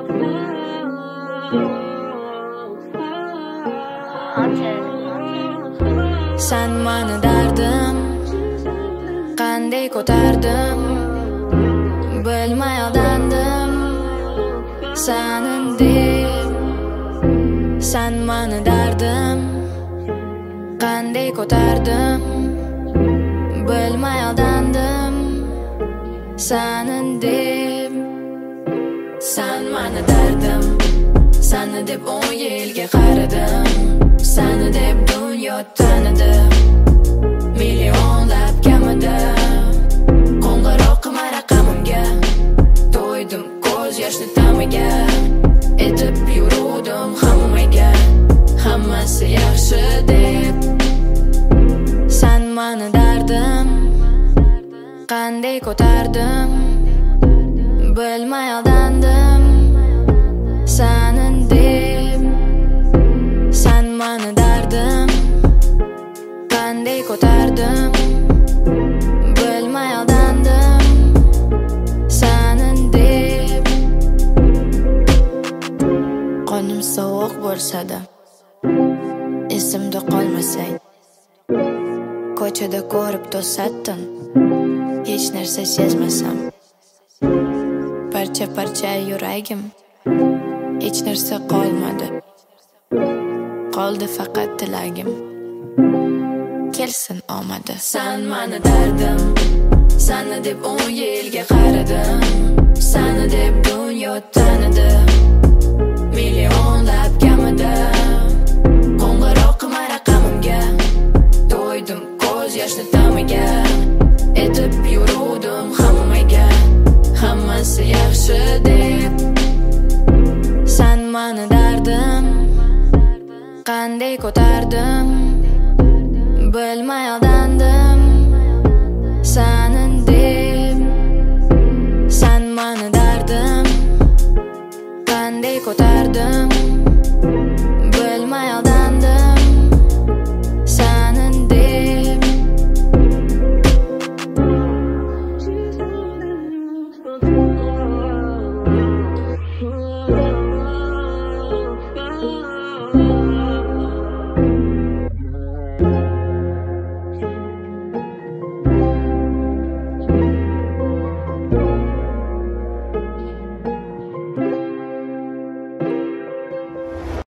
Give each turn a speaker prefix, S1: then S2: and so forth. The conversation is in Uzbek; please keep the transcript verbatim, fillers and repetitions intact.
S1: Sen mani dardim qanday ko'tardim, bilmay aldandim sanin deb. Sen mani dardim qanday ko'tardim, bilmay aldandim sanin deb. Sen mani dardim, seni deb o'n yilga qaradim, seni deb dunyo tanidim, millionlab kamida. Qo'ng'iroq qilma raqamimga, to'ydim ko'z yoshli tamiga, etib yuruvdim hammaga, hammasi yaxshi deb. Sen mani dardim qanday ko'tardim, bilmay aldandim sanin deb. Sen mani dardim qanday ko'tardim, bilmay aldandim sanin deb. Qonim sovuq bo'lsa-da, esimda qolmasay, ko'chada ko'rib to'satdim, hech narsa sezmasam. Parcha parcha yuragim, hech narsa qolmadi, qoldi faqat tilagim, kelsin omadi. Sen mani dardim, seni deb o'n yilga qaradim, seni deb dunyo tanidim, millionlab kamida. Qo'ng'iroq qilma raqamimga, to'ydim ko'z yoshli tamiga, etib yuruvdim hammaga, hammasi yaxshi deb. Sen mani dardim qanday ko'tardim, bilmay aldandim